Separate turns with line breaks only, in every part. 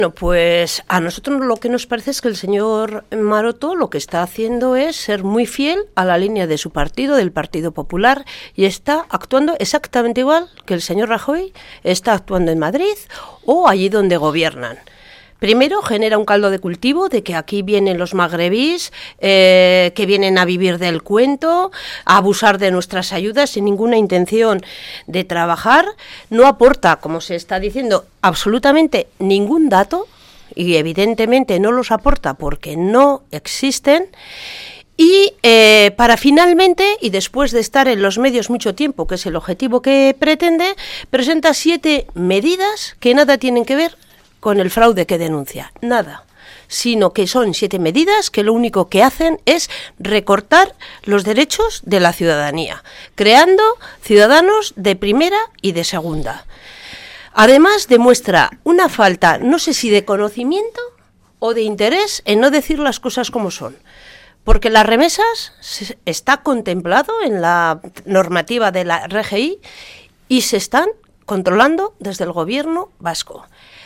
Bueno, pues a nosotros lo que nos parece es que el señor Maroto lo que está haciendo es ser muy fiel a la línea de su partido, del Partido Popular, y está actuando exactamente igual que el señor Rajoy está actuando en Madrid o allí donde gobiernan. Primero, genera un caldo de cultivo de que aquí vienen los magrebís, que vienen a vivir del cuento, a abusar de nuestras ayudas sin ninguna intención de trabajar. No aporta, como se está diciendo, absolutamente ningún dato, y evidentemente no los aporta porque no existen. Y para finalmente, y después de estar en los medios mucho tiempo, que es el objetivo que pretende, presenta 7 medidas que nada tienen que ver con el fraude que denuncia, nada, sino que son 7 medidas que lo único que hacen es recortar los derechos de la ciudadanía, creando ciudadanos de primera y de segunda. Además, demuestra una falta, no sé si de conocimiento o de interés en no decir las cosas como son, porque las remesas está contemplado en la normativa de la RGI y se están controlando desde el gobierno vasco.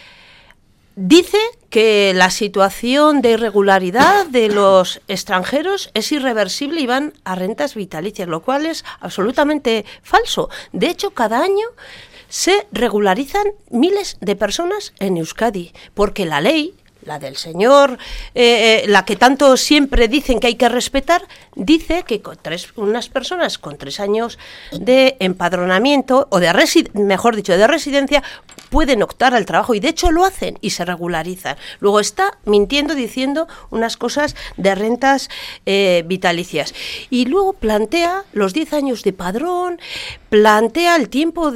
Dice que la situación de irregularidad de los extranjeros es irreversible y van a rentas vitalicias, lo cual es absolutamente falso. De hecho, cada año se regularizan miles de personas en Euskadi, porque la ley, la del señor, la que tanto siempre dicen que hay que respetar, dice que unas personas con 3 años de empadronamiento, o de mejor dicho, de residencia, pueden optar al trabajo, y de hecho lo hacen y se regularizan. Luego está mintiendo diciendo unas cosas de rentas vitalicias. Y luego plantea los 10 años de padrón, plantea el tiempo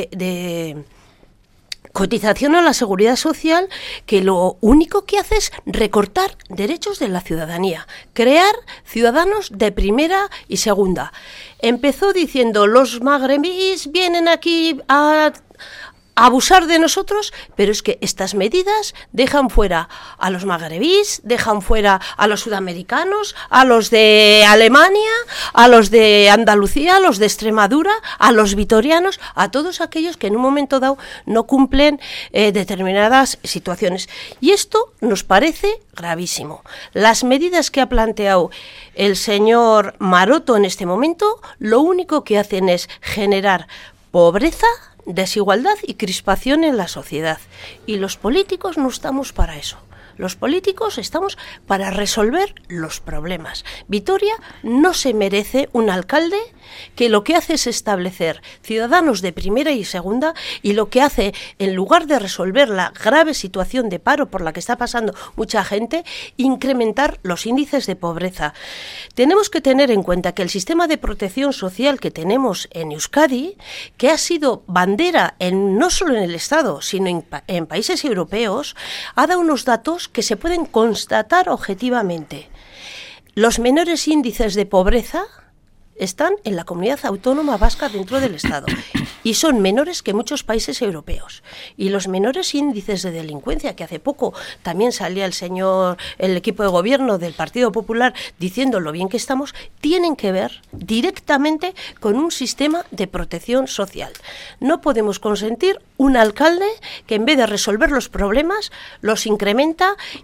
de cotización a la seguridad social, que lo único que hace es recortar derechos de la ciudadanía, crear ciudadanos de primera y segunda. Empezó diciendo, los magrebíes vienen aquí a abusar de nosotros, pero es que estas medidas dejan fuera a los magrebíes, dejan fuera a los sudamericanos, a los de Alemania, a los de Andalucía, a los de Extremadura, a los vitorianos, a todos aquellos que en un momento dado no cumplen determinadas situaciones. Y esto nos parece gravísimo. Las medidas que ha planteado el señor Maroto en este momento, lo único que hacen es generar pobreza, desigualdad y crispación en la sociedad. Y los políticos no estamos para eso. Los políticos estamos para resolver los problemas. Vitoria no se merece un alcalde que lo que hace es establecer ciudadanos de primera y segunda, y lo que hace, en lugar de resolver la grave situación de paro por la que está pasando mucha gente, incrementar los índices de pobreza. Tenemos que tener en cuenta que el sistema de protección social que tenemos en Euskadi, que ha sido bandera no solo en el Estado, sino en países europeos, ha dado unos datos que se pueden constatar objetivamente. Los menores índices de pobreza están en la comunidad autónoma vasca dentro del Estado, y son menores que muchos países europeos. Y los menores índices de delincuencia, que hace poco también salía el equipo de gobierno del Partido Popular diciendo lo bien que estamos, tienen que ver directamente con un sistema de protección social. No podemos consentir un alcalde que, en vez de resolver los problemas, los incrementa